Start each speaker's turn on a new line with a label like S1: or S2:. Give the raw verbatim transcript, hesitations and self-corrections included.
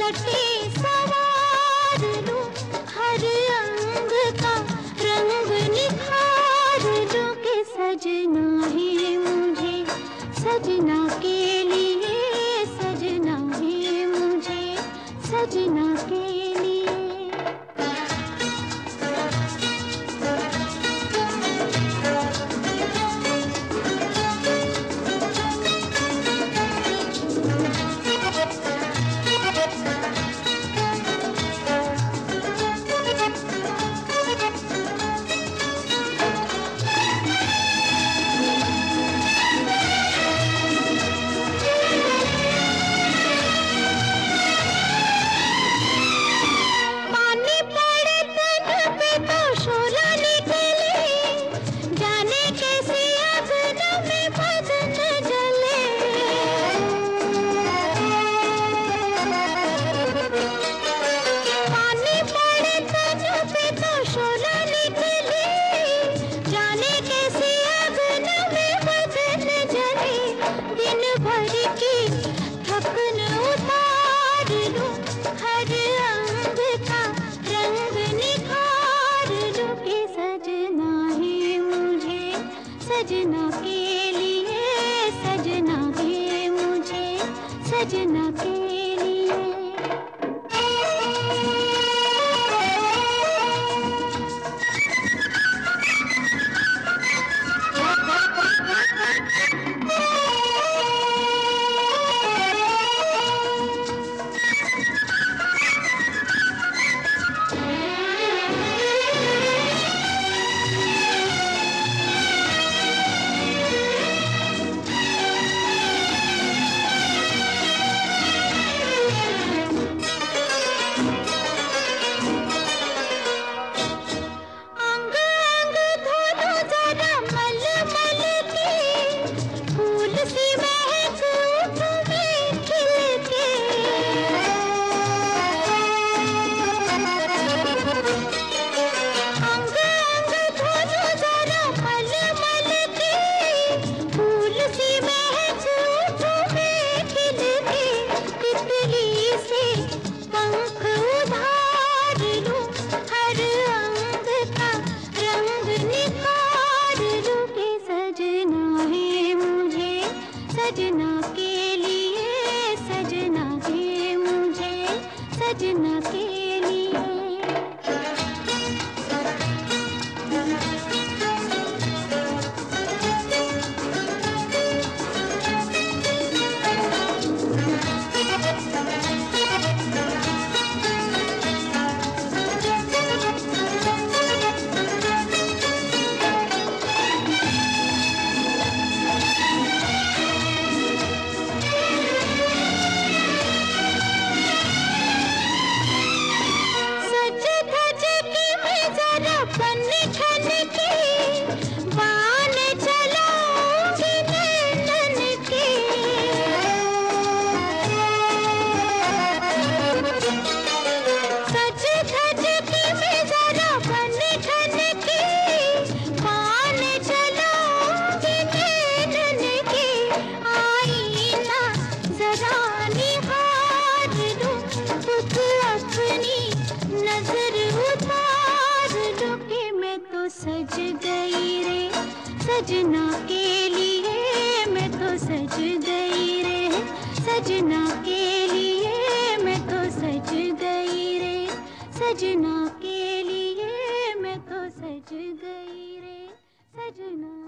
S1: लटे सवार लूं, हर अंग का रंग निखार लूं कि सजना है मुझे, सजना के लिए, सजना है मुझे, सजना के लिए। सजना के लिए, सजना है मुझे, सजना के लिए। सजना के लिए, सजना है मुझे, सजना के लिए। सज गई रे सजना के लिए, मैं तो सज गई रे सजना के लिए, मैं तो सज गई रे सजना के लिए, मैं तो सज गई रे सजना।